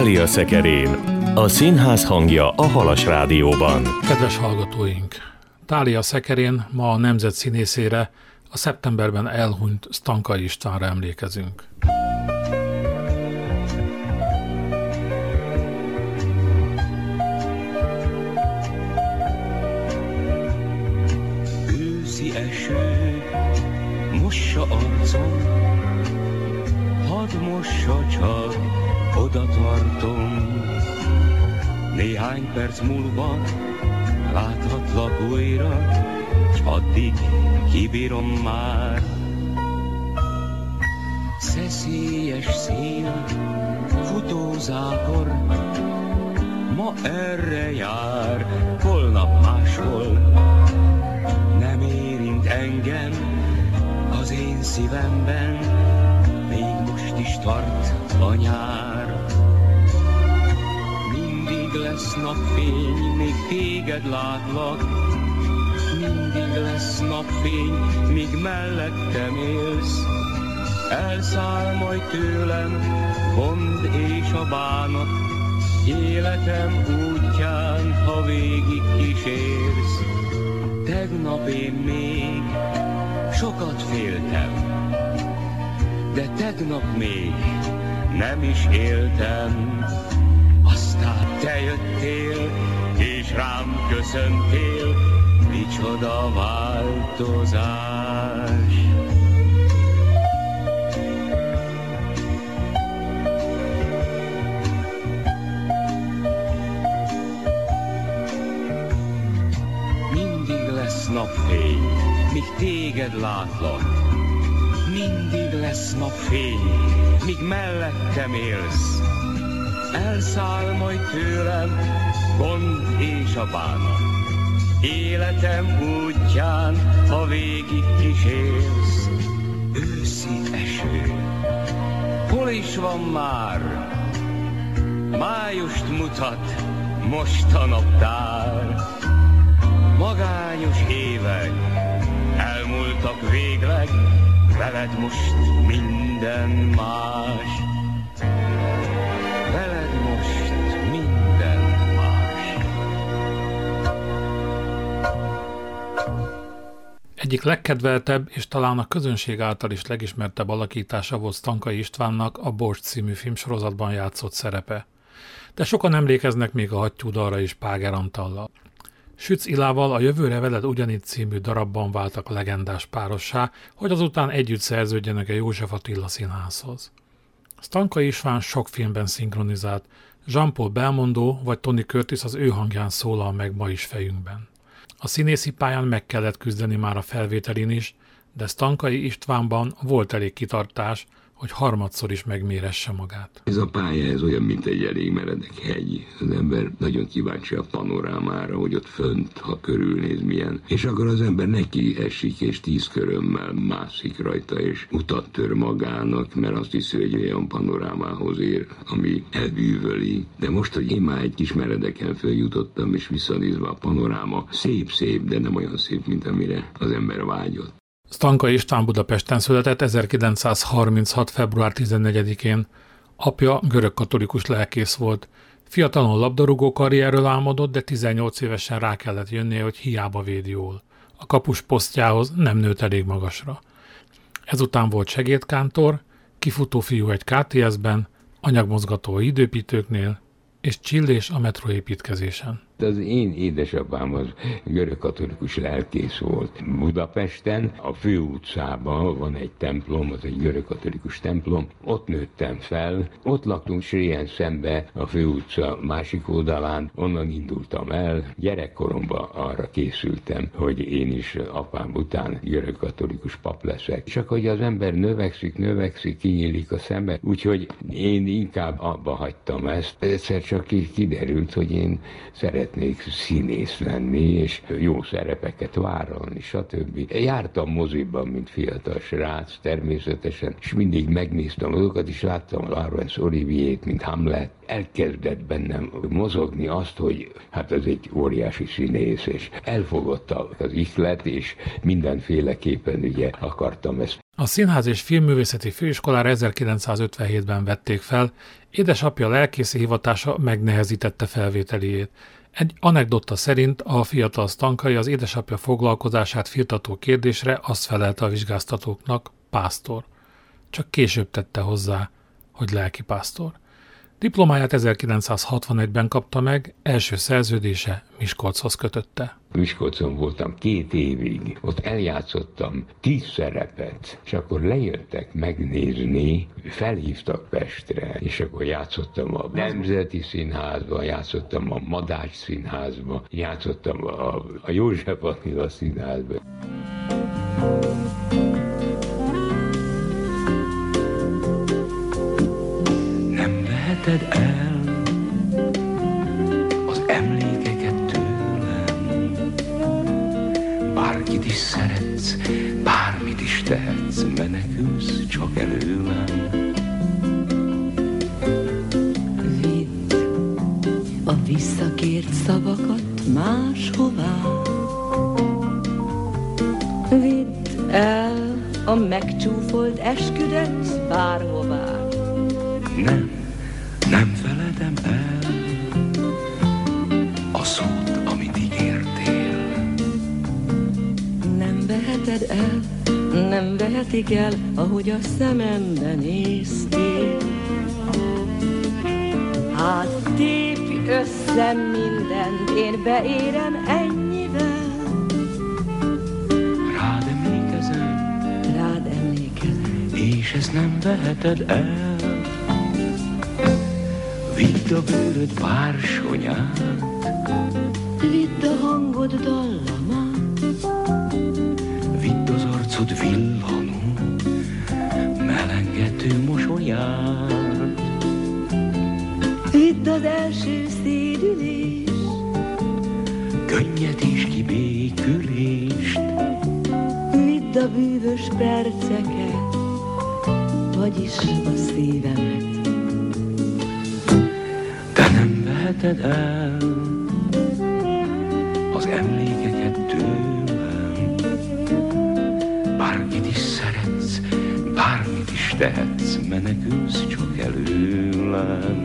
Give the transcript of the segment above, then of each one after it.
Tália Szekerén, a színház hangja a Halas Rádióban. Kedves hallgatóink! Tália Szekerén ma a nemzet színészére, a szeptemberben elhunyt Stankai Istvánra emlékezünk. Őszi eső mossa arcom, hadd mossa csak, oda tartom. Néhány perc múlva láthatlak újra, s addig kibírom már. Szeszélyes szél, futózápor, ma erre jár, holnap máshol. Nem érint engem az én szívemben, még most is tart a nyár. Mindig lesz napfény, még téged látlak, mindig lesz napfény, míg mellettem élsz. Elszáll majd tőlem gond és a bánat, életem útján, ha végig kísérsz. Tegnap én még sokat féltem, de tegnap még nem is éltem. Aztán te jöttél, és rám köszöntél, micsoda változás. Mindig lesz napfény, míg téged látlak. Mindig lesz napfény, míg mellettem élsz. Elszáll majd tőlem gond és a bánat, életem útján, ha végig kísérsz. Őszi eső, hol is van már? Májust mutat most a naptár. Magányos évek elmúltak végleg, veled most minden más. Veled most minden más. Egyik legkedveltebb és talán a közönség által is legismertebb alakítása volt Stankai Istvánnak a Borst című filmsorozatban játszott szerepe. De sokan emlékeznek még a hattyúdalra is Páger Antallal. Sütz Ilával a Jövőre veled ugyanitt című darabban váltak legendás párossá, hogy azután együtt szerződjenek a József Attila Színházhoz. Stankai István sok filmben szinkronizált, Jean-Paul Belmondo vagy Tony Curtis az ő hangján szólal meg ma is fejünkben. A színészi pályán meg kellett küzdeni már a felvételin is, de Stankai Istvánban volt elég kitartás, hogy harmadszor is megméresse magát. Ez a pálya ez olyan, mint egy elég meredek hegy. Az ember nagyon kíváncsi a panorámára, hogy ott fönt, ha körülnéz milyen. És akkor az ember neki esik, és 10 körömmel mászik rajta, és utat tör magának, mert azt hiszi, hogy olyan panorámához ér, ami elbűvöli. De most, hogy én már egy kis meredeken följutottam, és visszanézve a panoráma, szép, de nem olyan szép, mint amire az ember vágyott. Stankai István Budapesten született 1936. február 14-én. Apja görögkatolikus lelkész volt. Fiatalon labdarúgó karrierről álmodott, de 18 évesen rá kellett jönnie, hogy hiába véd jól. A kapus posztjához nem nőtt elég magasra. Ezután volt segédkántor, kifutófiú egy KTS-ben, anyagmozgató a időpítőknél, és csillés a metroépítkezésen. Az én édesapám az görögkatolikus lelkész volt Budapesten. A főutcában van egy templom, az egy görögkatolikus templom. Ott nőttem fel, ott laktunk Srien szembe a főutca másik oldalán, onnan indultam el. Gyerekkoromban arra készültem, hogy én is apám után görögkatolikus pap leszek. Csak hogy az ember növekszik, kinyílik a szeme, úgyhogy én inkább abba hagytam ezt. Egyszer csak kiderült, hogy én szeretnék színész lenni, és jó szerepeket vállalni, stb. Jártam moziban, mint fiatal srác, természetesen, és mindig megnéztem azokat, és láttam Laurence Olivier-t, mint Hamlet. Elkezdett bennem mozogni azt, hogy hát ez egy óriási színész, és elfogadta az ihlet, és mindenféleképpen ugye akartam ezt. A Színház és Filmművészeti Főiskolára 1957-ben vették fel, édesapja lelkészi hivatása megnehezítette felvételiét. Egy anekdota szerint a fiatal Stankai az édesapja foglalkozását firtató kérdésre azt felelte a vizsgáztatóknak, pásztor. Csak később tette hozzá, hogy lelkipásztor. Diplomáját 1961-ben kapta meg, első szerződése Miskolchoz kötötte. Miskolcon voltam 2 évig, ott eljátszottam 10 szerepet, és akkor lejöttek megnézni, felhívtak Pestre, és akkor játszottam a Nemzeti Színházban, játszottam a Madács Színházban, játszottam a József Attila Színházban. Veheted el az emlékeket tőlem, bárkit is szeretsz, bármit is tehetsz, menekülsz csak előlem. Vidd a visszakért szavakat máshová, vidd el a megcsúfolt esküdet bárhová. Nem feledem el a szót, amit ígértél. Nem veheted el, nem vehetik el, ahogy a szemembe néztél. Hát tépj össze mindent, én beérem ennyivel. Rád emlékezem, és ezt nem veheted el. Vidd a bőröd bársonyát, vidd a hangod dallamát, vidd az arcod villanó, melengető mosolyát. Vidd az első szédülés, könnyet és kibékülést. vidd a bűvös perceket, vagyis a szívemet. Veheted el az emlékeket tőlem, bárkit is szeretsz, bármit is tehetsz, menekülsz csak előlem.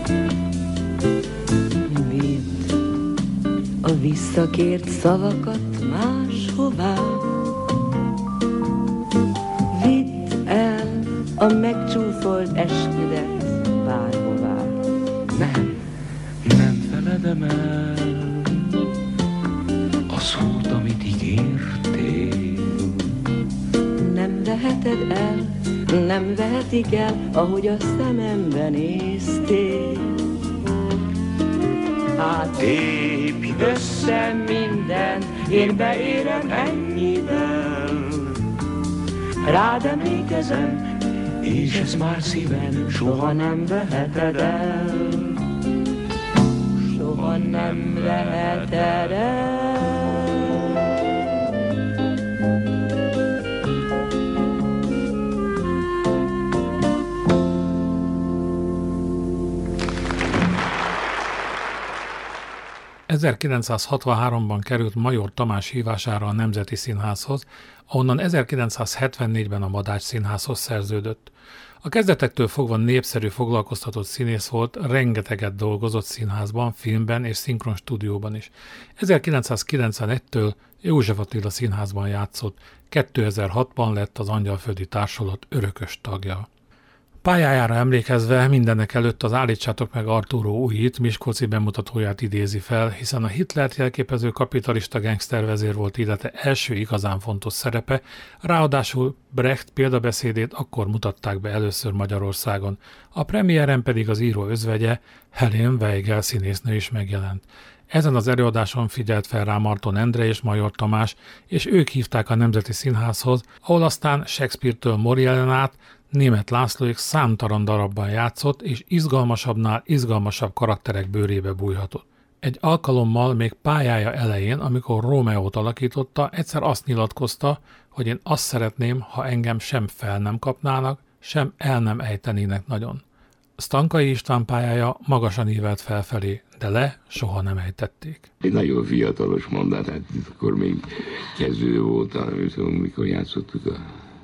Vidd a visszakért szavakat máshová, vidd el a megcsúfolt esküdet bárhová. Nem feledem el a szót, amit ígértél. Nem veheted el, nem vehetik el, ahogy a szemembe néztél. Hát Tépj össze minden, én beérem ennyivel. Rád emlékezem, és ez már szíven soha nem veheted el. Soha nem veheted el. ...1963-ban került Major Tamás hívására a Nemzeti Színházhoz, ahonnan 1974-ben a Madács Színházhoz szerződött. A kezdetektől fogva népszerű foglalkoztatott színész volt, rengeteget dolgozott színházban, filmben és szinkron stúdióban is. 1991-től József Attila Színházban játszott, 2006-ban lett az Angyalföldi Társulat örökös tagja. Pályájára emlékezve mindenek előtt az Állítsátok meg Arturo Ujit miskolci bemutatóját idézi fel, hiszen a Hitlert jelképező kapitalista gengsztervezér volt élete első igazán fontos szerepe, ráadásul Brecht példabeszédét akkor mutatták be először Magyarországon, a premiéren pedig az író özvegye, Helene Weigel színésznő is megjelent. Ezen az előadáson figyelt fel rá Marton Endre és Major Tamás, és ők hívták a Nemzeti Színházhoz, ahol aztán Shakespeare-től Morielen át Németh Lászlóék számtalan darabban játszott, és izgalmasabbnál izgalmasabb karakterek bőrébe bújhatott. Egy alkalommal még pályája elején, amikor Rómeót alakította, egyszer azt nyilatkozta, hogy én azt szeretném, ha engem sem fel nem kapnának, sem el nem ejtenének nagyon. Stankai István pályája magasan ívelt felfelé, de le soha nem ejtették. Egy nagyon fiatalos mondat, hát akkor még kezdő voltam, mikor játszottuk a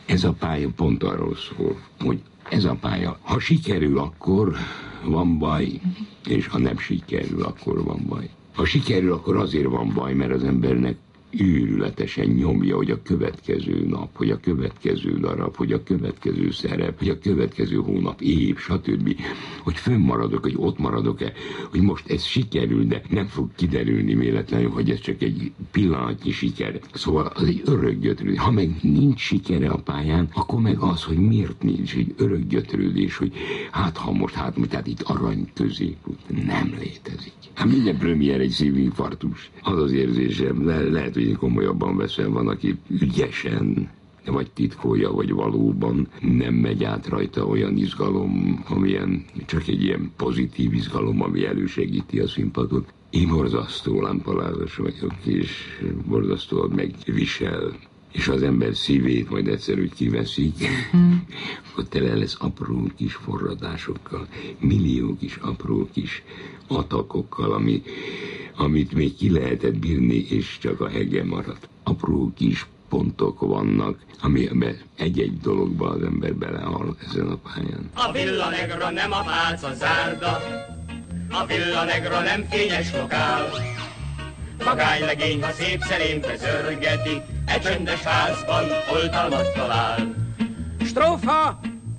Ez a pálya pont arról szól, hogy ez a pálya, ha sikerül, akkor van baj, és ha nem sikerül, akkor van baj. Ha sikerül, akkor azért van baj, mert az embernek őrületesen nyomja, hogy a következő nap, hogy a következő darab, hogy a következő szerep, hogy a következő hónap, év, stb. Hogy fönnmaradok, hogy ott maradok-e, hogy most ez sikerül, de nem fog kiderülni véletlenül, hogy ez csak egy pillanatnyi siker. Szóval az egy örökgyötrődés. Ha meg nincs sikere a pályán, akkor meg az, hogy miért nincs egy örökgyötrődés, hogy hát tehát itt arany középút nem létezik. Hát minden premier egy szívinfarktus. Az az érzésem, lehet, hogy én komolyabban veszem, van, aki ügyesen, vagy titkolja, vagy valóban nem megy át rajta olyan izgalom, amilyen csak egy ilyen pozitív izgalom, ami elősegíti a színpadot. Én borzasztó lámpalázas vagyok, és borzasztóan megvisel. És az ember szívét majd egyszer úgy kiveszik, akkor tele lesz apró kis forradásokkal, millió kis apró kis atakokkal, amit még ki lehetett bírni, és csak a hege maradt. Apró kis pontok vannak, amiben egy-egy dologba az ember belehal ezen a pályán. A Villa Negra nem a pálca zárda, a Villa Negra nem fényes lokál. Magánylegény, ha szép szerénbe zörgeti, egy csöndes házban oltalmat talál. Strófa!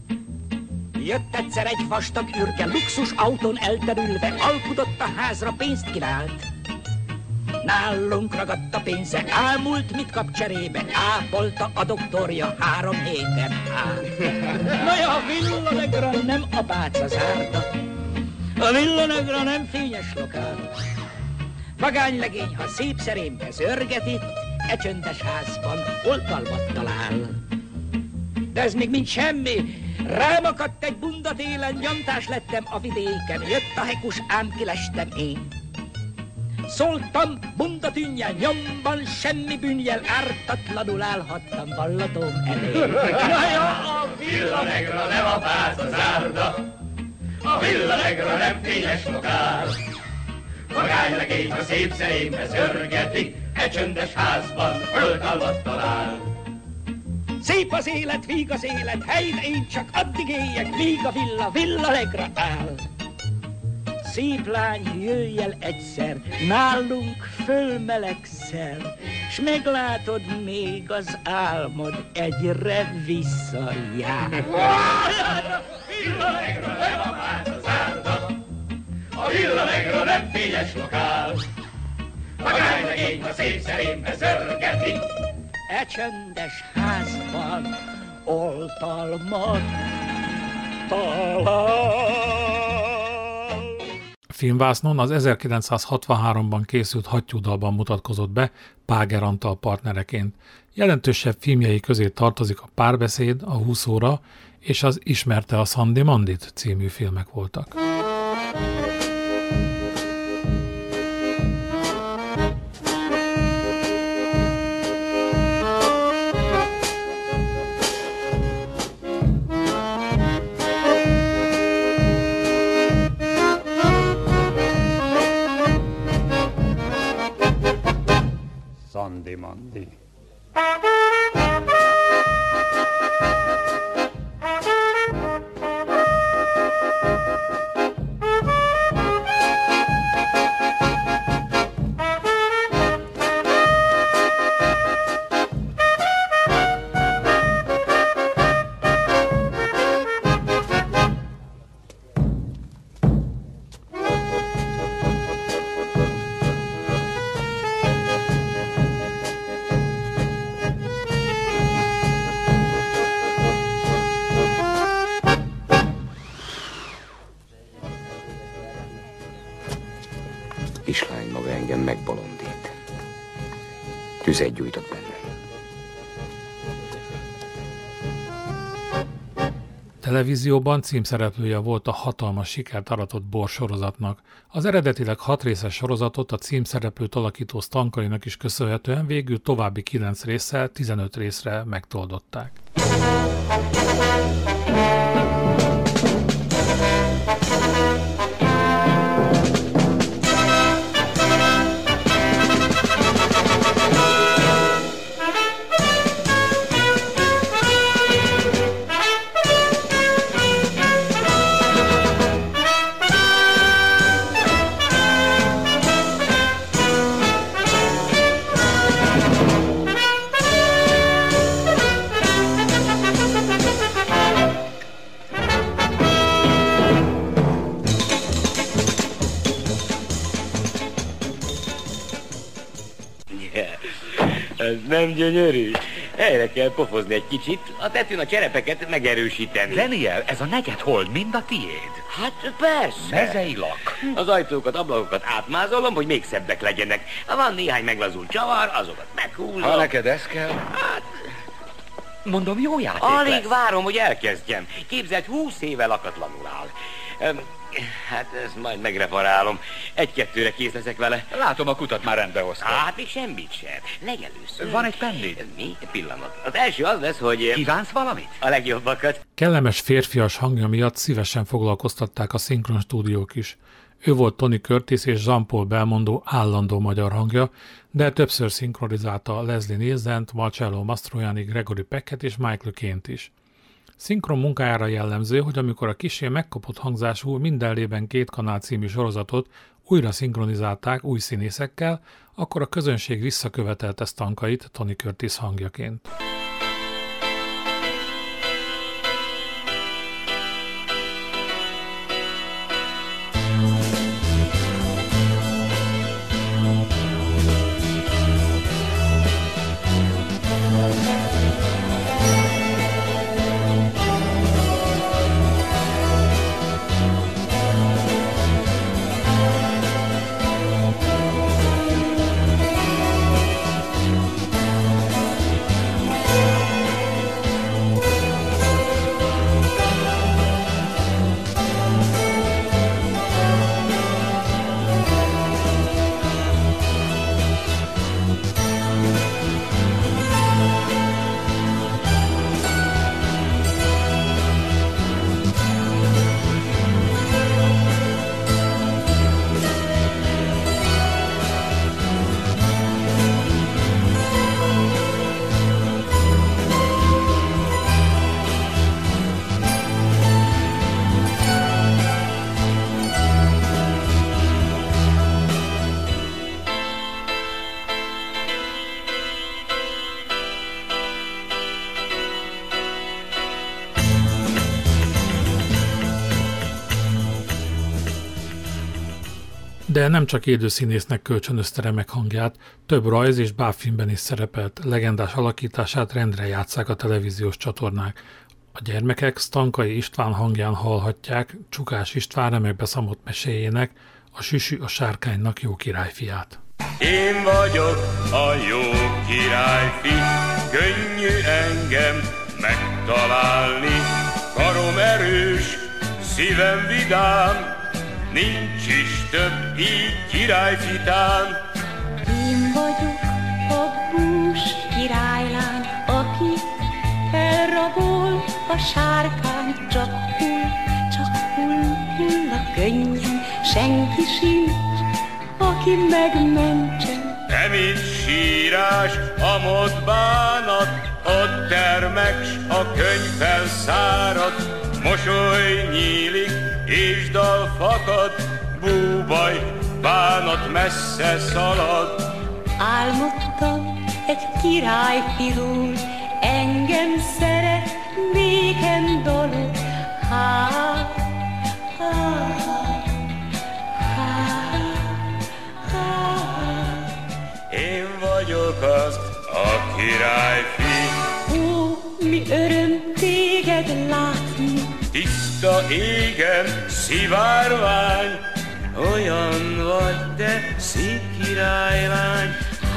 Jött egyszer egy vastag ürge, luxus autón elterülve, alkudott a házra, pénzt kínált. Nálunk ragadt a pénze, ámult, mit kap cserébe, ápolta a doktorja 3 héten át. Na ja, a Villa Negra nem a pálca zárda, a Villa Negra nem fényes lokál. Magánylegény, ha szép szerénbe zörget itt, e csöndes házban oltalmat talál. De ez még mind semmi, rám akadt egy bunda télen, nyomtás lettem a vidéken, jött a hekus, ám kilestem én. Szóltam, bunda tűnjel, nyomban semmi bűnjel, ártatlanul állhattam vallatom elé. Na jó, a Villa Negra nem a pálca zárda, a Villa Negra nem fényes lokál. Magánylegény, ha szép szerénbe zörgeti, egy csöndes házban oltalmat talál. Szép az élet, víg az élet, helyt én csak addig éljek, míg a Villa Negra áll. Szép lány, jöjj el egyszer, nálunk fölmelegszel, s meglátod, még az álmod egyre visszajár. Villa Negra nem a pálca zárda, a Villa Negra nem fényes lokál. Magánylegény, ha szép szerénbe zörgeti, e csöndes házban oltalmat talál. Filmvásznon az 1963-ban készült Hattyúdalban mutatkozott be Páger Antal partnereként. Jelentősebb filmjei közé tartozik a Párbeszéd, a 20 óra és az Ismerte a Szandi Mandit című filmek voltak. Szandi Mandi. Kislány maga engem megbolondít. Tüzet gyújtott bennem. Televízióban címszereplője volt a hatalmas sikert aratott Bor sorozatnak. Az eredetileg 6 részes sorozatot a címszereplőt alakító Stankainak is köszönhetően végül további 9 résszel 15 részre megtoldották. Ez nem gyönyörű? Helyre kell pofozni egy kicsit, a tetőn a cserepeket megerősíteni. Daniel, ez a neged hold mind a tiéd. Hát persze. Mezei lak. Az ajtókat, ablakokat átmázolom, hogy még szebbek legyenek. Ha van néhány meglazult csavar, azokat meghúzom. Ha neked ez kell? Hát... Mondom, jó játék Alig lesz. várom, hogy elkezdjem. Képzeld, 20 éve lakatlanul áll. Hát ezt majd megreparálom. Egy-kettőre kész leszek vele. Látom, a kutat már rendbe hoztam. Hát még semmit sem. Legelőször. Van egy pennid? Mi? Pillanat. Az első az lesz, hogy... Kívánsz valamit? A legjobbakat. Kellemes férfias hangja miatt szívesen foglalkoztatták a szinkron stúdiók is. Ő volt Tony Curtis és Jean-Paul Belmondo állandó magyar hangja, de többször szinkronizálta Leslie Nielsen, Marcello Mastroianni, Gregory Pecket és Michael Caine-t is. Szinkron munkájára jellemző, hogy amikor a kissé megkapott hangzású Minden lében 2 kanál című sorozatot újra szinkronizálták új színészekkel, akkor a közönség visszakövetelte Stankait Tony Curtis hangjaként. De nem csak élőszínésznek kölcsönözte remek hangját, több rajz és bábfilmben is szerepelt, legendás alakítását rendre játsszák a televíziós csatornák. A gyermekek Stankai István hangján hallhatják Csukás István remek beszámott meséjének, a Süsü a sárkánynak jó királyfiát. Én vagyok a jó királyfi, könnyű engem megtalálni. Karom erős, szívem vidám, nincs is több így királyfitám. Én vagyok a bús királylány, aki elrabol a sárkány. Csak hull a könnyen, senki sincs, aki megmentsen. Nem itt sírás, amott bánat, ott termek, s a könyv felszárad. Mosoly nyílik, és dal fakad, búbaj, bánat messze szalad. Álmodtam egy királyfiról, engem szeret, nékem dalol. Én vagyok az a királyfi. Ó, mi öröm téged látni. Tiszta égen, szivárvány, olyan vagy te, szép királylány.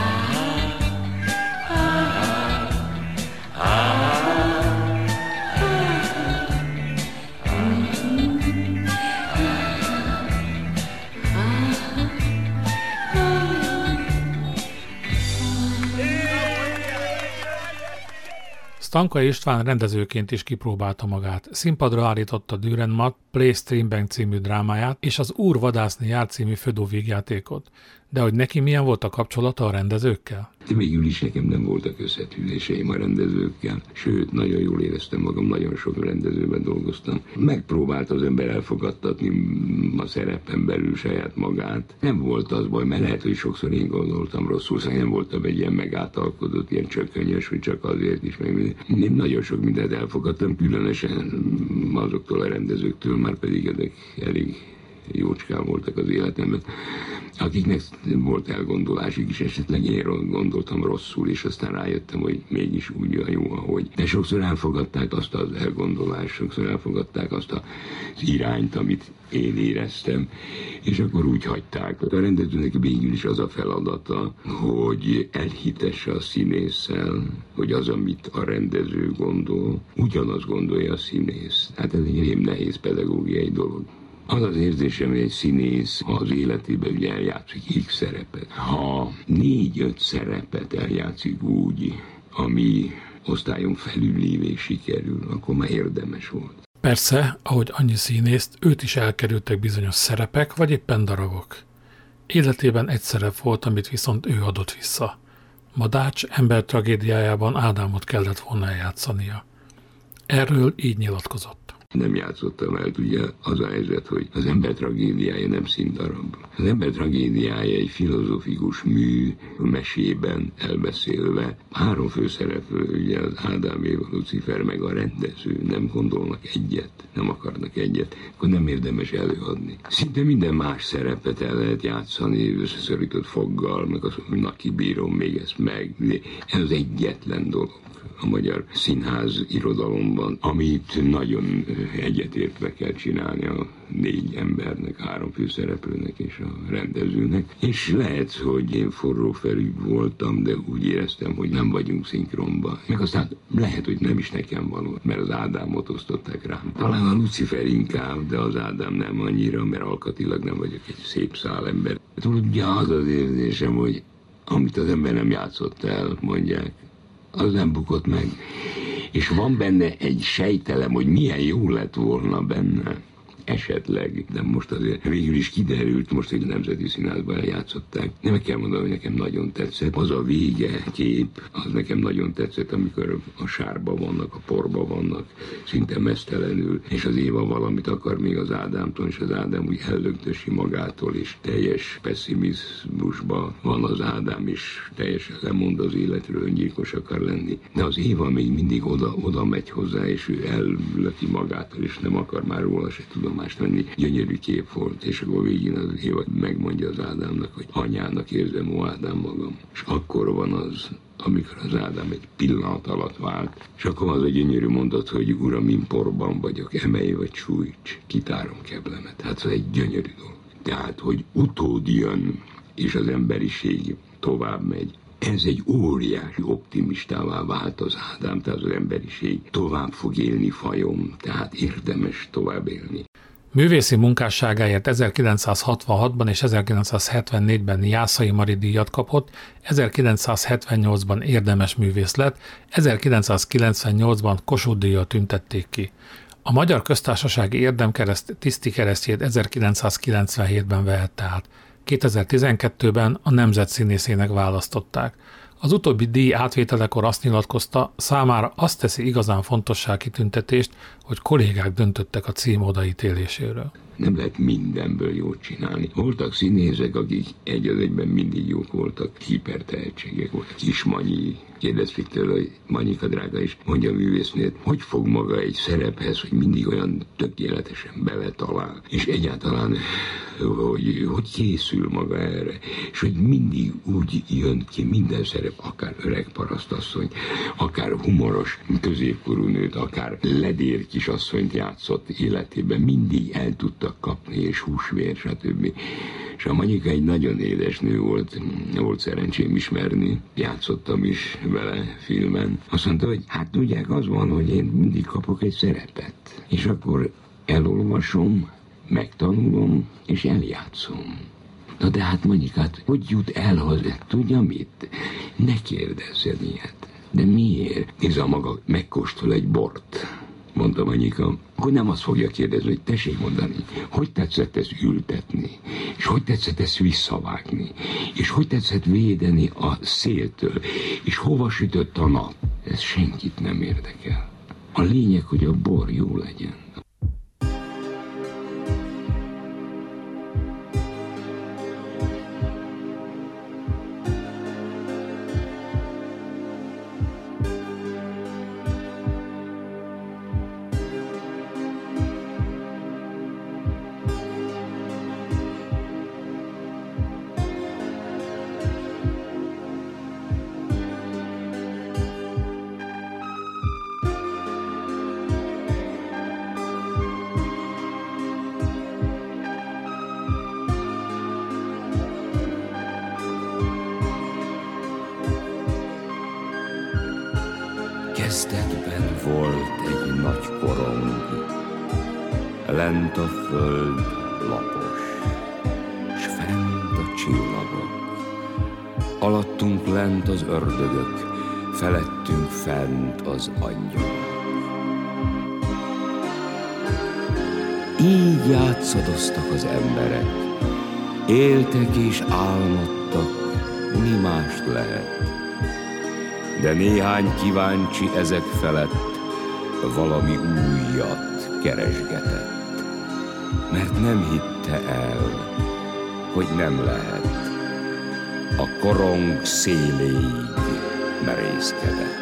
Stankai István rendezőként is kipróbálta magát. Színpadra állította Dürrenmatt Play Streambank című drámáját és az Úr vadászni jár című födóvígjátékot. De hogy neki milyen volt a kapcsolata a rendezőkkel? Végül is nekem nem voltak összetűzéseim a rendezőkkel, sőt, nagyon jól éreztem magam, nagyon sok rendezőben dolgoztam. Megpróbált az ember elfogadtatni a szerepen belül saját magát. Nem volt az baj, mert lehet, hogy sokszor én gondoltam rosszul, szóval nem voltam egy ilyen megátalkodott, ilyen csökönyös, hogy csak azért is, meg én nagyon sok mindent elfogadtam, különösen azoktól a rendezőktől, már pedig ezek elég jócskán voltak az életemben. akiknek volt elgondolásig is, esetleg én gondoltam rosszul, és aztán rájöttem, hogy mégis úgy a jó, ahogy. De sokszor elfogadták azt az elgondolást, sokszor elfogadták azt az irányt, amit én éreztem, és akkor úgy hagyták. A rendezőnek végül is az a feladata, hogy elhitesse a színésszel, hogy az, amit a rendező gondol, ugyanaz gondolja a színész. Hát ez egy rém nehéz pedagógiai dolog. Az az érzésem, hogy egy színész az életében ugye eljátszik X szerepet. Ha 4-5 szerepet eljátszik úgy, ami osztályon felülévé sikerül, akkor már érdemes volt. Persze, ahogy annyi színészt, őt is elkerültek bizonyos szerepek, vagy éppen darabok. Életében egy szerep volt, amit viszont ő adott vissza. Madács ember tragédiájában Ádámot kellett volna eljátszania. Erről így nyilatkozott. Nem játszottam el, ugye az a helyzet, hogy az ember tragédiája nem színdarab. Az ember tragédiája egy filozófikus mű, mesében elbeszélve. 3 főszereplő, ugye az Ádám, Éva, Lucifer, meg a rendező nem gondolnak egyet, nem akarnak egyet, akkor nem érdemes előadni. Szinte minden más szerepet el lehet játszani, összeszorított foggal, meg az, hogy na kibírom még ezt meg. Ez az egyetlen dolog a magyar színház irodalomban, amit nagyon egyetértve kell csinálni a 4 embernek, 3 főszereplőnek és a rendezőnek. És lehet, hogy én forrófelű voltam, de úgy éreztem, hogy nem vagyunk szinkronban. Meg aztán lehet, hogy nem is nekem való, mert az Ádámot osztották rám. Talán a Lucifer inkább, de az Ádám nem annyira, mert alkatilag nem vagyok egy szép szálember. Ugye az az érzésem, hogy amit az ember nem játszott el, mondják, az nem bukott meg. És van benne egy sejtelem, hogy milyen jó lett volna benne. Esetleg, de most azért végül is kiderült, most egy Nemzeti Színházban eljátszották. Nem meg kell mondani, hogy nekem nagyon tetszett. Az a vége kép, az nekem nagyon tetszett, amikor a sárba vannak, a porba vannak, szinte meztelenül, és az Éva valamit akar még az Ádámtól, és az Ádám úgy ellögdösi magától, és teljes pessimizmusban van az Ádám, és teljesen lemond az életről, öngyilkos akar lenni. De az Éva még mindig oda megy hozzá, és ő ellöki magától, és nem akar már róla se tudom mást venni. Gyönyörű kép volt, és akkor végén az Éva megmondja az Ádámnak, hogy anyának érzem, ó Ádám magam. És akkor van az, amikor az Ádám egy pillanat alatt vált, és akkor az a gyönyörű mondat, hogy uram, én porban vagyok, emelj vagy sújts, kitárom keblemet. Hát ez egy gyönyörű dolog. Tehát, hogy utód jön, és az emberiség tovább megy. Ez egy óriási optimistává vált az Ádám, tehát az emberiség tovább fog élni fajom, tehát érdemes tovább élni. Művészi munkásságáért 1966-ban és 1974-ben Jászai Mari díjat kapott, 1978-ban érdemes művész lett, 1998-ban Kossuth díjjal tüntették ki. A Magyar Köztársasági Érdemkereszt tiszti keresztjét 1997-ben vehette át. 2012-ben a nemzet színészének választották. Az utóbbi díj átvételekor azt nyilatkozta, számára azt teszi igazán fontossá kitüntetést, hogy kollégák döntöttek a cím odaítéléséről. Nem lehet mindenből jót csinálni. Voltak színészek, akik egy az egyben mindig jók voltak, hipertehetségek voltak. Kis Manyi, kérdezték tőle, hogy Manyika drága is, mondja a művésznét, hogy fog maga egy szerephez, hogy mindig olyan tökéletesen beletalál, és egyáltalán hogy készül maga erre, és hogy mindig úgy jön ki minden szerep, akár öreg parasztasszony, akár humoros középkorú nőt, akár ledér kisasszonyt játszott életében, mindig el tudtak kapni, és húsvér, stb. És a Manyika egy nagyon édes nő volt szerencsém ismerni, játszottam is vele filmen. Azt mondta, hogy hát tudják, az van, hogy én mindig kapok egy szerepet, és akkor elolvasom, megtanulom, és eljátszom. Na de hát Manyikát, hogy jut el hozzá? Tudja mit? Ne kérdezzen ilyet. De miért? Nézze maga, megkóstol egy bort, mondta Manyika. Akkor nem azt fogja kérdezni, hogy tessék mondani, hogy tetszett ezt ültetni, és hogy tetszett ezt visszavágni, és hogy tetszett védeni a széltől, és hova sütött a nap. Ez senkit nem érdekel. A lényeg, hogy a bor jó legyen. Kezdetben volt egy nagy korong, lent a föld lapos, s fent a csillagok. Alattunk lent az ördögök, felettünk fent az angyalok. Így játszadoztak az emberek, éltek és álmodtak, mi mást lehet. De néhány kíváncsi ezek felett valami újat keresgetett, mert nem hitte el, hogy nem lehet. A korong széléig merészkedett.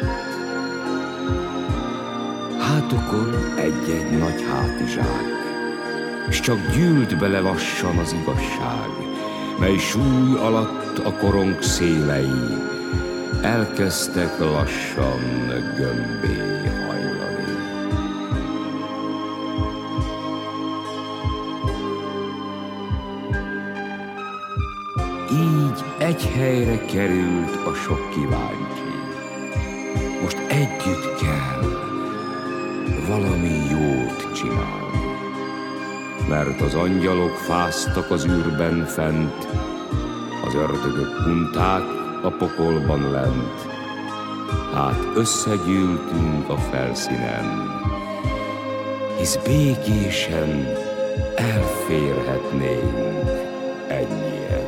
Hátukon egy-egy nagy hátizsák, s csak gyűlt bele lassan az igazság, mely súly alatt a korong szélei elkezdtek lassan gömbé hajlani. Így egy helyre került a sok kíváncsi. Most együtt kell valami jót csinálni, mert az angyalok fáztak az űrben fent, az ördögök kunták a pokolban lent. Hát összegyűltünk a felszínen, hisz békésen elférhetnénk ennyien.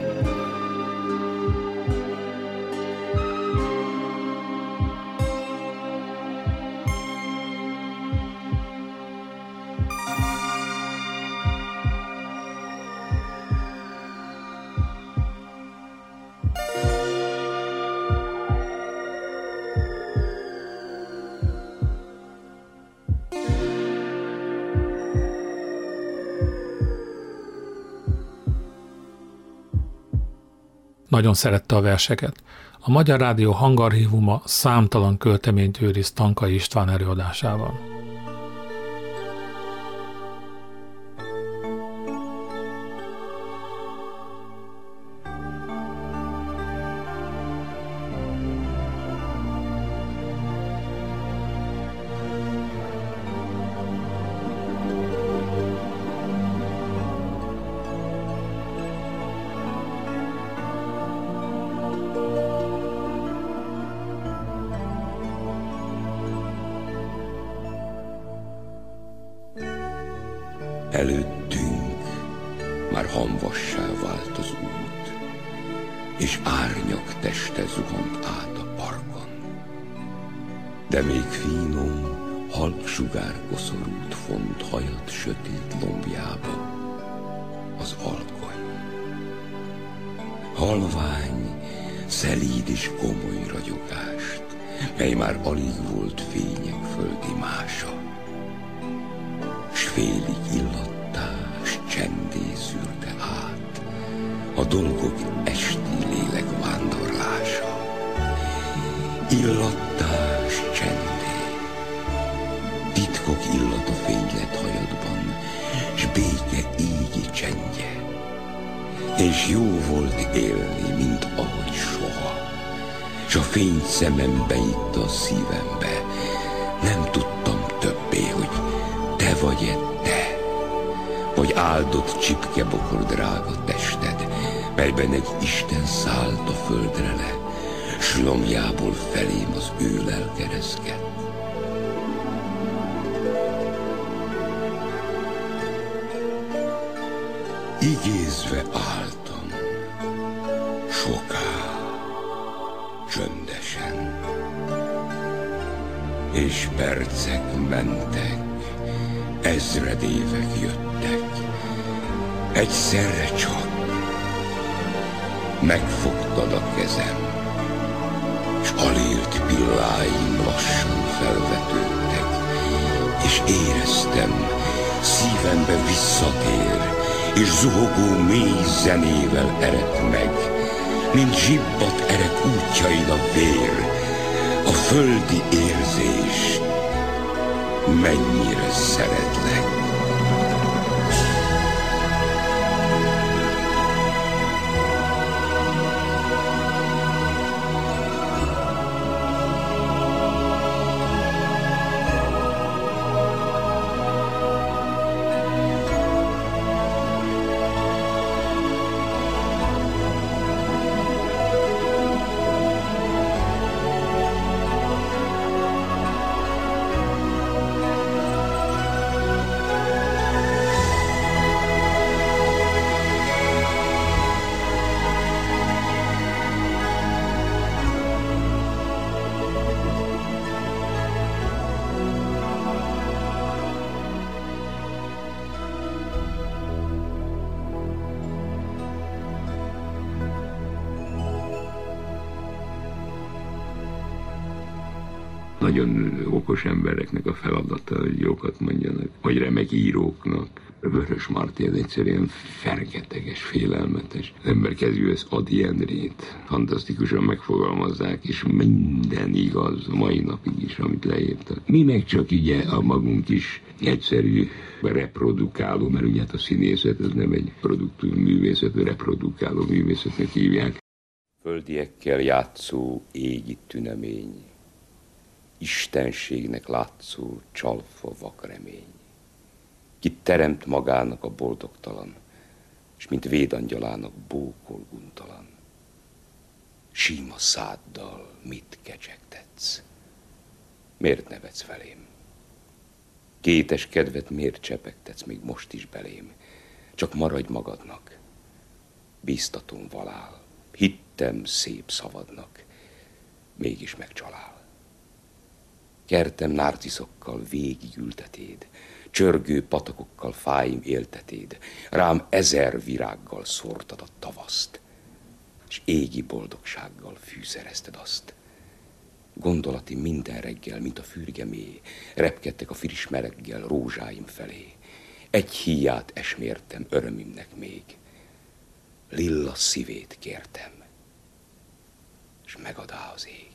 Nagyon szerette a verseket. A Magyar Rádió hangarchívuma számtalan költeményt őriz Tankai István előadásában. Előttünk már hamvassá vált az út, és árnyak teste zuhant át a parkon. De még finom, halk sugár koszorút font hajat sötét lombjába az alkony. Halvány, szelíd és gomoly ragyogást, mely már alig volt fények földi mása, s félig illattá, s csendé szűrte át a dolgok esti lélek vándorlása. Illattá, s csendé, titkok illat a fénylet hajadban, s béke égi csendje. És jó volt élni, mint ahogy soha, s a fény szemembe itt a szívembe. Nem tudtam többé, hogy te vagy-e te, vagy áldott csipkebokor drága tested, melyben egy Isten szállt a földre le, s lombjából felém az ő lelke ereszkedt. Igézve álltam, soká, csöndesen, és percek mentek, ezred évek jöttek, egyszerre csak megfogtad a kezem, s alélt pilláim lassan felvetődtek, és éreztem, szívembe visszatér, és zuhogó mély zenével ered meg, mint zsibbat ered útjain a vér, a földi érzés, mennyire szeretlek. nagyon okos embereknek a feladata, hogy jókat mondjanak, vagy remek íróknak. Vörös Marti ez egyszerűen fergeteges, félelmetes. Az ember kezdő ezt Ady Endrét fantasztikusan megfogalmazzák, és minden igaz a mai napig is, amit leírtak. Mi meg csak ugye a magunk is egyszerű reprodukáló, mert ugye a színészet, ez nem egy produktív művészet, reprodukáló művészetnek hívják. Földiekkel játszó égi tünemény, istenségnek látszó csalfa vakremény. Ki teremt magának a boldogtalan, és mint védangyalának bókol untalan. Síma száddal mit kecsegtetsz? Miért nevetsz felém? Kétes kedvet miért csepegtetsz még most is belém? Csak maradj magadnak, bíztatón valál, hittem szép szavadnak, mégis megcsalál. Kertem nárciszokkal végigültetéd, csörgő patakokkal fáim éltetéd, rám 1000 virággal szórtad a tavaszt, és égi boldogsággal fűszerezted azt. Gondolati minden reggel, mint a fürge mély, repkedtek a friss meleggel rózsáim felé. Egy híját esmértem örömünknek még, lilla szívét kértem, és megadá az ég.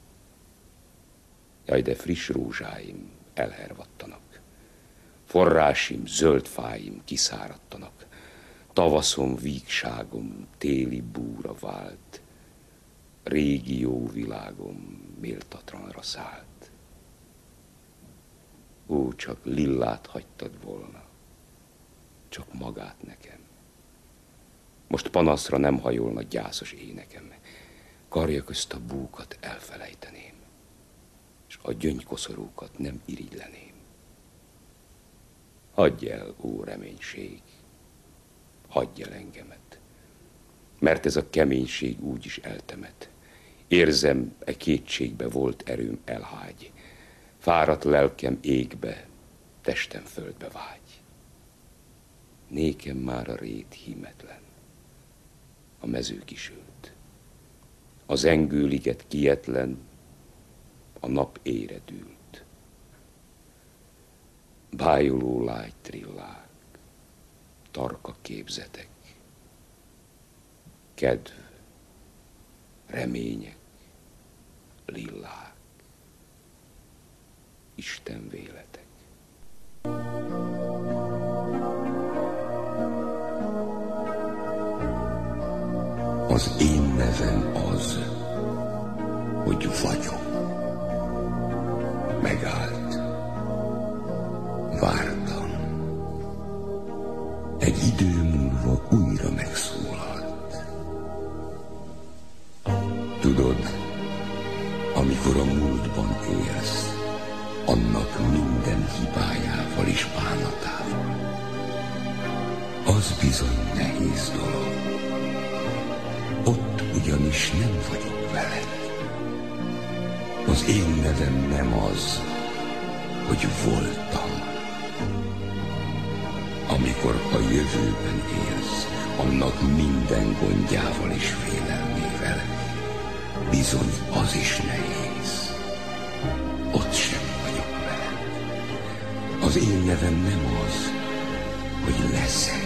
Jaj, de friss rózsáim elhervadtanak, forrásim, zöld fáim kiszáradtanak, tavaszom, vígságom téli búra vált, régi jó világom méltatlanra szállt. Ó, csak lillát hagytad volna, csak magát nekem. Most panaszra nem hajolna gyászos énekem, karja közt a búkat elfelejteném, és a gyöngykoszorúkat nem irigyleném. Hagyj el, ó reménység, hagyj el engemet, mert ez a keménység úgyis eltemet. Érzem, e kétségbe volt erőm elhágy, fáradt lelkem égbe, testem földbe vágy. Nékem már a rét hímetlen, a mező kisült, az engő liget kietlen, a nap éredült. Bájuló lágy trillák, tarka képzetek, kedv, remények, lillák, Isten véletek. Az én nevem az, hogy vagyok. Megállt. Vártam. Egy idő múlva újra megszólalt. Tudod, amikor a múltban élsz, annak minden hibájával és bánatával, az bizony nehéz dolog. Ott ugyanis nem vagyok veled. Az én nevem nem az, hogy voltam. Amikor a jövőben élsz, annak minden gondjával és félelmével, bizony az is nehéz. Ott sem vagyok veled. Az én nevem nem az, hogy leszek.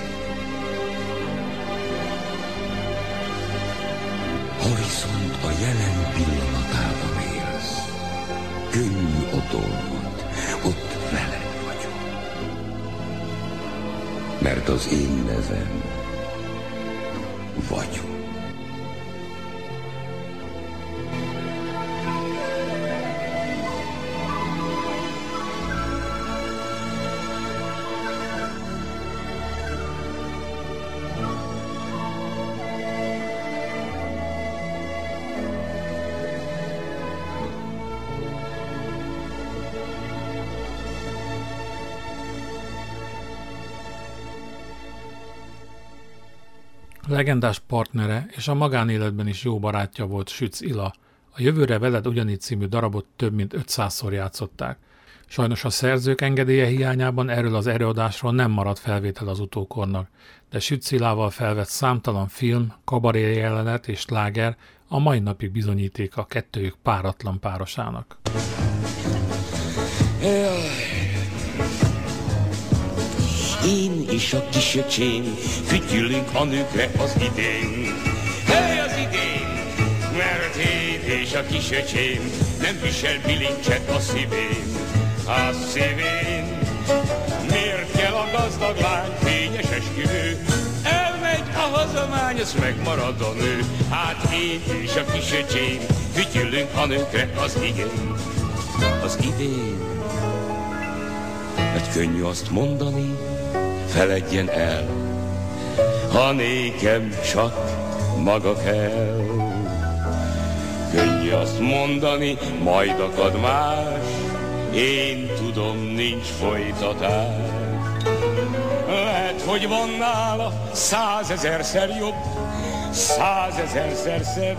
Ha viszont a jelen pillanatában élsz, könnyű a dolgod, ott veled vagyok. Mert az én nevem vagyok. Legendás partnere és a magánéletben is jó barátja volt Sütz Ila. A Jövőre veled ugyanígy című darabot több mint 500-szor játszották. Sajnos a szerzők engedélye hiányában erről az előadásról nem maradt felvétel az utókornak, de Sütz Ilával felvett számtalan film, kabaré jelenet és sláger a mai napig bizonyíték a kettőjük páratlan párosának. Én és a kisöcsém fütyülünk a nőkre az idén. Hely az idén, mert én és a kisöcsém nem visel bilincset a szívén. A szívén miért kell a gazdag lány, fényes esküvő? Elmegy a hazamány, az megmarad a nő. Hát én és a kisöcsém fütyülünk a nőkre az idén. Az idén, mert könnyű azt mondani, feledjen el, ha nékem csak maga kell. Könnyű azt mondani, majd akad más, én tudom, nincs folytatás. Lehet, hogy van nála 100 000-szer jobb, 100 000-szer szebb.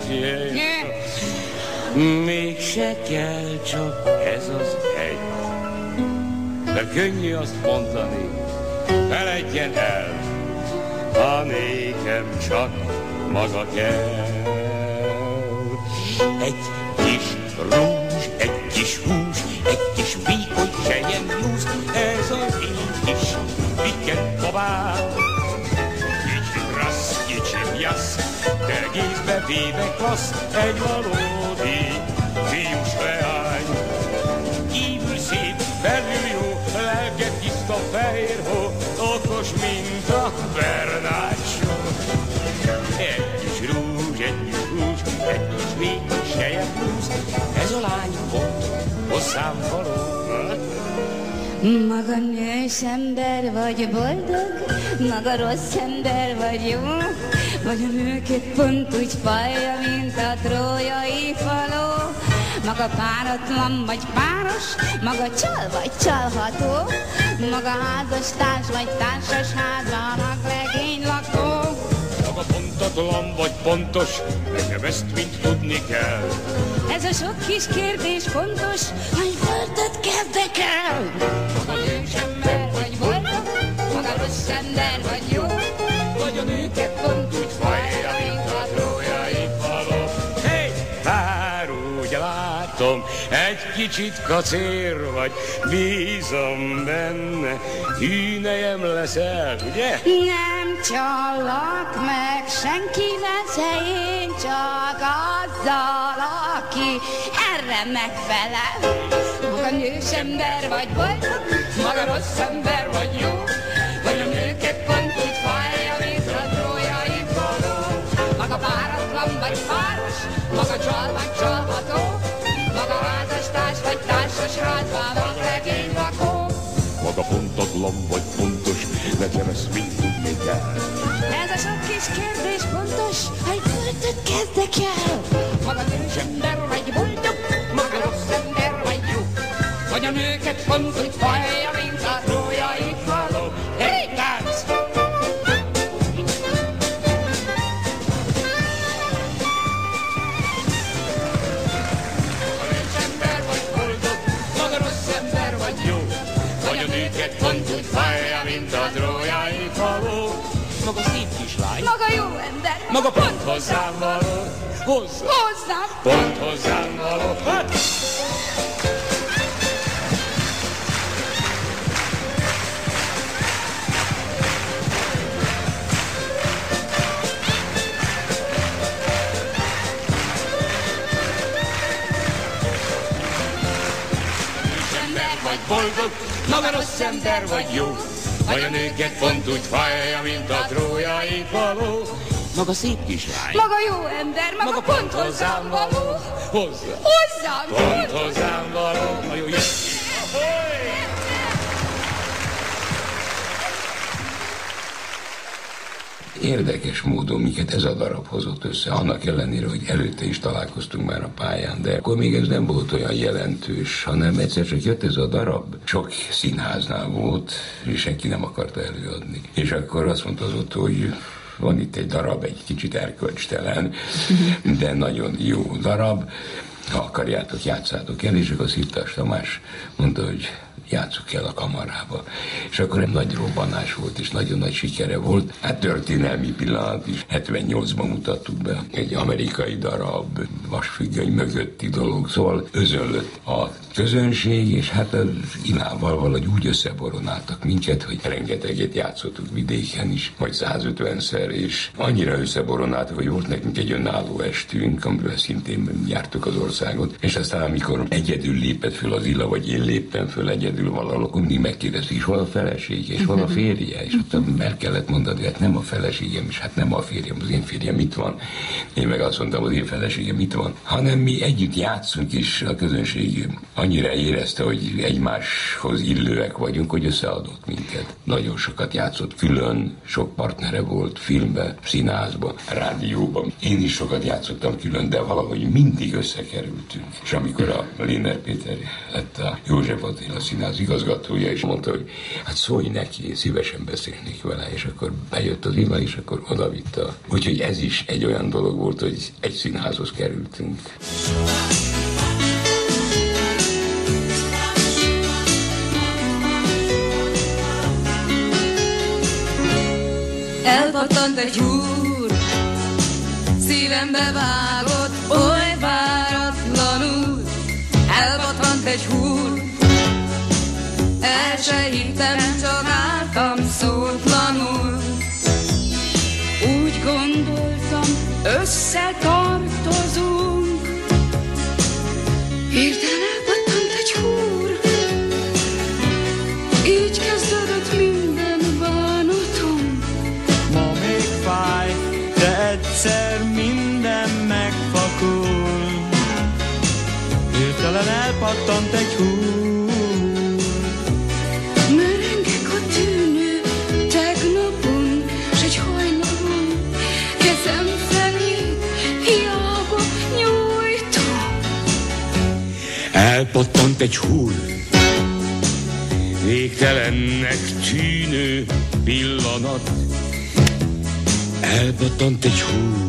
Mégse kell csak ez az egy. De könnyű azt mondani, feledjen el, ha nékem csak maga kell. Egy kis rúzs, egy kis hús, egy kis vékony selyemjúz, ez az én kis pikken tovább. Kicsi rassz, kicsi jasz, de egészbe véve klassz, egy valódi fiús leány. Kívül szép, belül jó, lelke tiszta fehér hó, okos, mint a Bernácsó. Egy kis rúzs, egy kis hús, egy kis vékony selyemhúz, ez a lány pont hozzám való. Maga nős ember vagy boldog, maga rossz ember vagy jó, vagy a nőket pont úgy fajja, mint a trójai faló. Maga páratlan vagy páros, maga csal vagy csalható, maga házastárs vagy társas házban legény lakó. Maga pontatlan vagy pontos, nekem ezt mind tudni kell. Ez a sok kis kérdés fontos, hogy földöt kezdek el. Maga nős ember vagy boldog, maga rossz ember vagy jó, vagy a nőket pont úgy fajja, mint a trójai faló. Hey, bár úgy látom, egy kicsit kacér vagy, bízom benne, hűnejem leszel, ugye? Nem csalak meg senkivel, se én csak azzal, aki erre megfelel. Maga nős ember vagy boldog, maga rossz ember vagy jó, vagy a nőket pont úgy fajja, mint a trójai faló. Maga páratlan vagy páros, maga csal vagy csalható, maga házastárs vagy társas házban van legény lakó. Maga pontatlan vagy pontos, nekem ezt mind tudni kell. Ez a sok kis kérdés fontos, hogy földöt kezdek el. Maga nős ember vagy boldog, maga rossz ember vagy jó, vagy a nőket pont úgy fajja, mint a trójai faló. Hey, tánc! Maga nős ember vagy boldog, maga rossz ember vagy jó, vagy a nőket pont úgy fajja, mint a trójai faló. Maga szép kislány, Maga jó ember, maga pont hozzám való. Hozzám! Pont hozzám való. Hát! Vagy boldog, maga rossz ember vagy jó, vagy a nőket pont úgy fajja, mint a trójai faló. Maga szép kislány, Maga jó ember, maga pont hozzám való. Hozzám! Pont hozzám való. Na jó, Érdekes módon minket ez a darab hozott össze, annak ellenére, hogy előtte is találkoztunk már a pályán, de akkor még ez nem volt olyan jelentős, hanem egyszer csak jött ez a darab. Sok színháznál volt, és senki nem akarta előadni. És akkor azt mondta az Otto, hogy van itt egy darab, egy kicsit erkölcstelen, de nagyon jó darab, ha akarjátok, játszátok el, és akkor Szirtas Tamás mondta, hogy játsszuk el a kamarába. És akkor egy nagy robbanás volt, és nagyon nagy sikere volt. Hát történelmi pillanat is. 78-ban mutattuk be egy amerikai darab, vasfüggöny mögötti dolog, szóval özönlött a közönség, és hát az Ilával valahogy úgy összeboronáltak minket, hogy rengeteget játszottuk vidéken is, vagy 150-szer, és annyira összeboronáltak, hogy volt nekünk egy önálló estünk, amivel szintén jártuk az országot, és aztán amikor egyedül lépett föl az Illa, vagy én léptem föl egyedül valahol, mindig megkérdezték, és hol a felesége, és hol a férje, és ott el kellett mondani, hogy hát nem a feleségem, és hát nem a férjem, az én férjem itt van. Én meg azt mondtam, az én feleségem itt van, hanem mi együtt játszunk, és a közönség annyira érezte, hogy egymáshoz illőek vagyunk, hogy összeadott minket. Nagyon sokat játszott külön, sok partnere volt filmben, színházban, rádióban. Én is sokat játszottam külön, de valahogy mindig összekerültünk. És amikor a Léner Péter lett a József Attila Színház igazgatója, és mondta, hogy hát szólj neki, én szívesen beszélnék vele, és akkor bejött az Illa, és akkor odavitta. Úgyhogy ez is egy olyan dolog volt, hogy egy színházhoz kerültünk. Elpattant egy húr, szívembe vágott, oly váratlanul. Elpattant egy húr, el se hittem, csak álltam szótlanul. Úgy gondoltam, összetartozunk, hirtelen elpattant egy húr. Így kezdődött minden bánatom. Ma még fáj, de egyszer minden megfakul. Hirtelen elpattant egy húr. Merengek a tűnő tegnapon, s egy hajnalon kezem felé hiába nyújtom. Elpattant egy hull, végtelennek tűnő pillanat. Elpattant egy hull,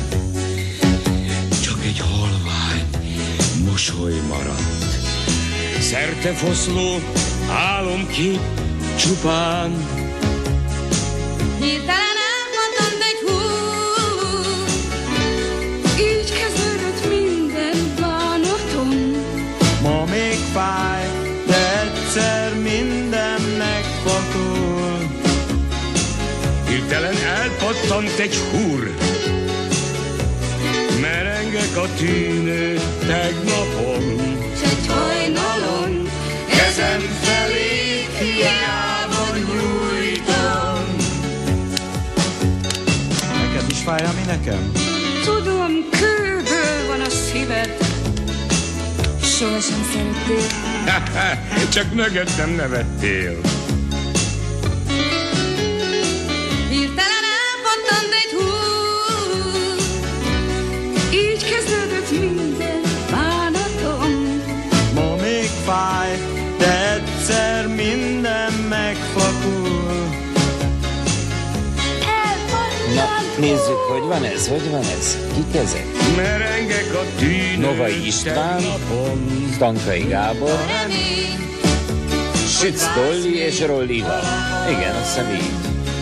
csak egy halvány mosoly maradt. Szertefoszló álomkép csupán. Hirtelen elpattant egy húr, így kezdődött minden bánatom. Ma még fáj, de egyszer minden megfakul. Hirtelen elpattant egy húr, merengek a tűnő tegnapon. S egy hajnalon kezem felé hiába nyújtom. Neked is fáj, ami nekem? tudom, kőből van a szíved. Sohasem szerettél. Csak mögöttem nevettél. Hirtelen elpattant egy húr, így kezdődött minden bánatom. Ma még fáj, de egyszer minden megfakul. Na, nézzük, hogy van ez, Kik ezek? Merengek a tűnő Novai István, Tankai Gábor, Sütz Dolly és Rolliva. Igen, azt hiszem így.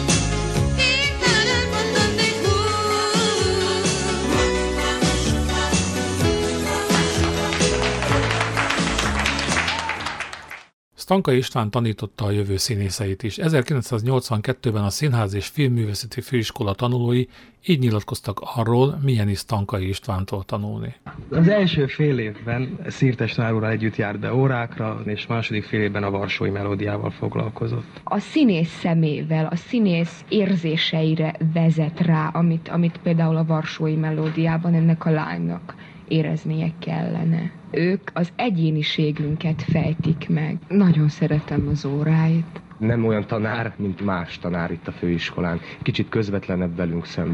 Tankai István tanította a jövő színészeit is. 1982-ben a Színház és Filmművészeti Főiskola tanulói így nyilatkoztak arról, milyen is Tankai Istvántól tanulni. Az első fél évben Szirtes tanár úrral együtt járt be órákra, és második fél évben a Varsói Melódiával foglalkozott. A színész szemével, a színész érzéseire vezet rá, amit például a Varsói Melódiában ennek a lánynak éreznie kellene. Ők az egyéniségünket fejtik meg. Nagyon szeretem az óráit. Nem olyan tanár, mint más tanár itt a főiskolán. Kicsit közvetlenebb velünk szembe.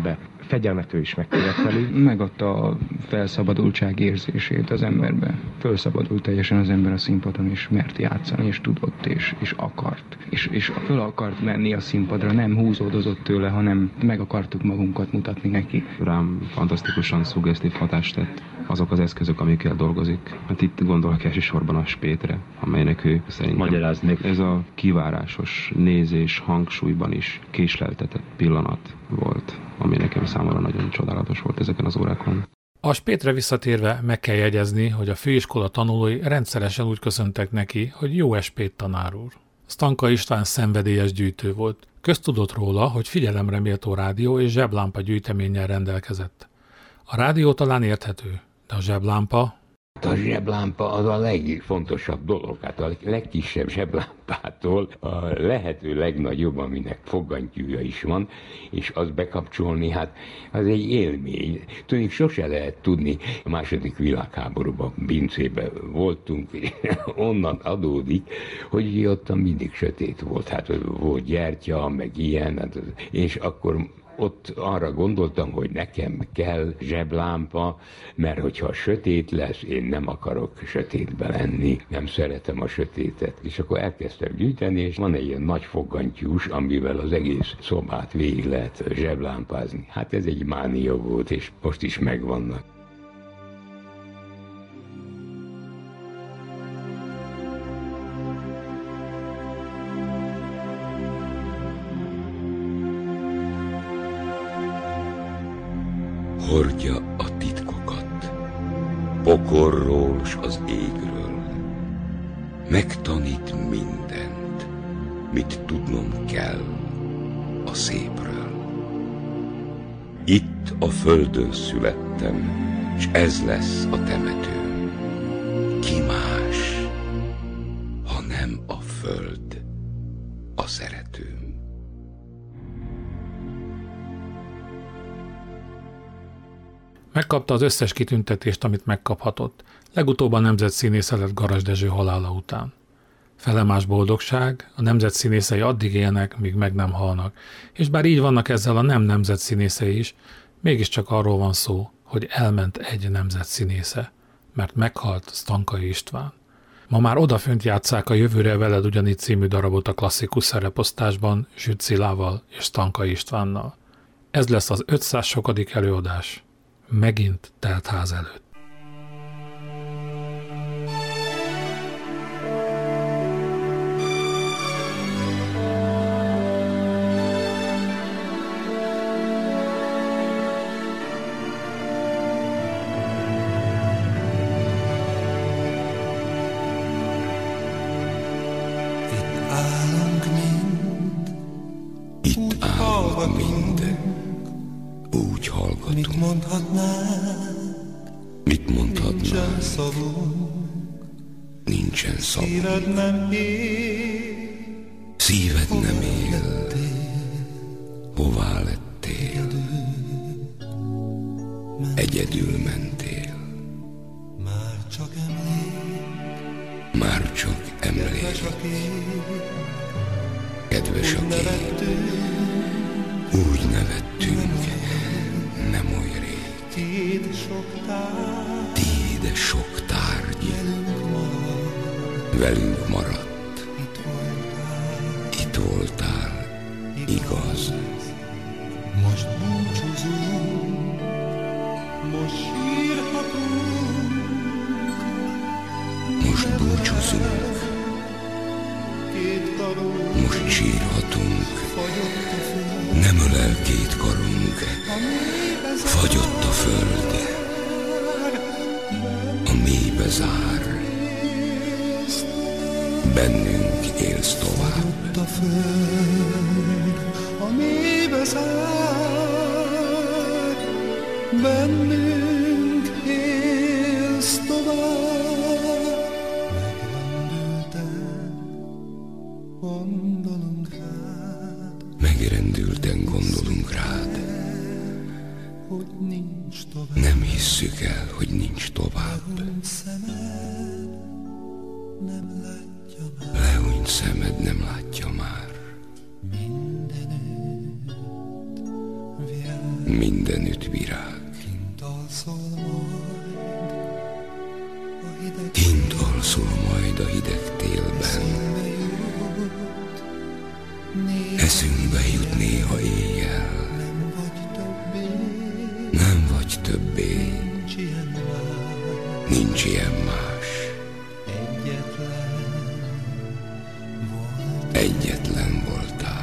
fegyelmet ő is megköveteli. Megadta a felszabadultság érzését az emberbe. Fölszabadult teljesen az ember a színpadon, és mert játszani, és tudott, és akart. És föl akart menni a színpadra, nem húzódozott tőle, hanem meg akartuk magunkat mutatni neki. Rám fantasztikusan szuggesztív hatást tett azok az eszközök, amikkel dolgozik. Hát itt gondolok elsősorban a spétre, amelynek ő szerintem magyarázni. Ez a kivárásos nézés hangsúlyban is késleltetett pillanat volt, ami nekem számomra nagyon csodálatos volt ezeken az órákon. A spétre visszatérve meg kell jegyezni, hogy a főiskola tanulói rendszeresen úgy köszöntek neki, hogy jó espét, tanár úr. Stanka István szenvedélyes gyűjtő volt. Köztudott róla, hogy figyelemre méltó rádió és zseblámpa gyűjteménnyel rendelkezett. A rádió talán érthető, de a zseblámpa... A zseblámpa az a legfontosabb dolog, hát a legkisebb zseblámpától a lehető legnagyobb, aminek foggantyúja is van, és azt bekapcsolni, hát az egy élmény. Tudni, sose lehet tudni, a második világháborúban Bincében voltunk, és onnan adódik, hogy ott mindig sötét volt, hát volt gyertya, meg ilyen, hát, és akkor ott arra gondoltam, hogy nekem kell zseblámpa, mert hogyha sötét lesz, én nem akarok sötétbe lenni, nem szeretem a sötétet. És akkor elkezdtem gyűjteni, és van egy ilyen nagy foggantyús, amivel az egész szobát végig lehet zseblámpázni. Hát ez egy mánia volt, és most is megvannak. Hordja a titkokat, pokorról s az égről, megtanít mindent, mit tudnom kell a szépről. Itt a földön születtem, s ez lesz a temetőm. Ki más, ha nem a föld a szeretőm. Megkapta az összes kitüntetést, amit megkaphatott. Legutóbb a nemzetszínésze lett Garas Dezső halála után. Felemás boldogság, a nemzetszínészei addig élnek, míg meg nem halnak, és bár így vannak ezzel a nem nemzetszínészei is, mégiscsak arról van szó, hogy elment egy nemzetszínésze, mert meghalt Stankai István. Ma már odafönt játsszák a Jövőre veled ugyanígy című darabot a klasszikus szereposztásban Zsütt Szilával és Stankai Istvánnal. Ez lesz az 500 sokadik előadás. Megint telt ház előtt. Itt állunk mind, úgy hallgatunk. Mit mondhatnánk? Mit mondhatnánk? Nincsen szavunk. Nincsen szavunk. Szíved nem él. Szíved nem él. Hová lettél? Egyedül mentél. Már csak emlék. Már csak emlék. Kedves a kép. Úgy nevettünk. Nem oly rég. Tiéd sok tárgy velünk maradt. Itt voltál, igaz. Most búcsúzunk, most sírhatunk. Most búcsúzunk, most sírhatunk. Nem ölel két karunk, fagyott a föld, a mélybe zár, bennünk élsz tovább. A föld, a mélybe zár, bennünk élsz tovább. Megrendülten gondolunk rád. Nem hisszük el, hogy nincs tovább. Lehúnyt szemed nem látja már. Mindenütt mindenütt virág. Kint alszol majd a hideg télben, eszünkbe jut néha éjjel, nem vagy többé, nincs ilyen más. Egyetlen voltál.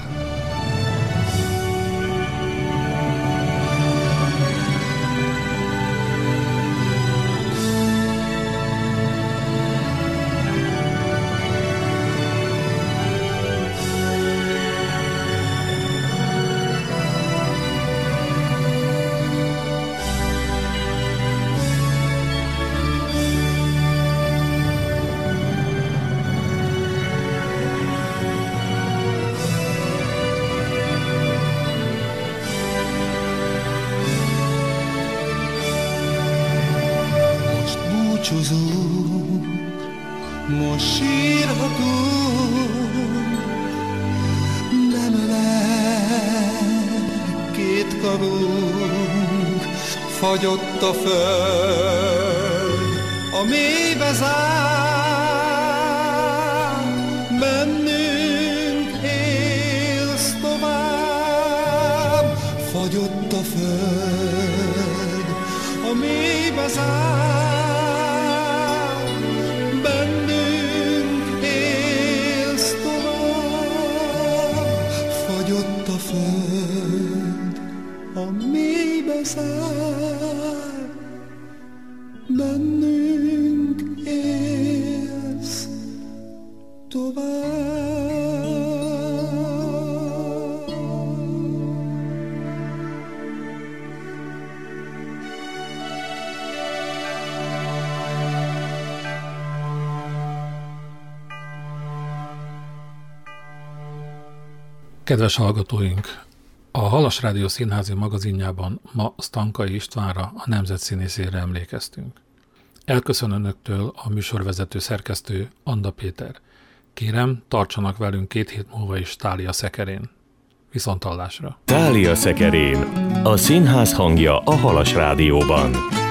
Most sírhatunk, nem ölel két karunk, fagyott a föld, a mélybe zár, bennünk élsz tovább, fagyott a föld, a mélybe zár. Föld a mélybe száll, bennünk élsz tovább. Kedves hallgatóink! A Halas Rádió színházi magazinjában ma Sztankai Istvánra, a nemzet színészére emlékeztünk. Elköszön önöktől a műsorvezető szerkesztő Anda Péter. Kérem, tartsanak velünk 2 hét múlva is Thália Szekerén. Viszonthallásra! Thália Szekerén, a színház hangja a Halas Rádióban.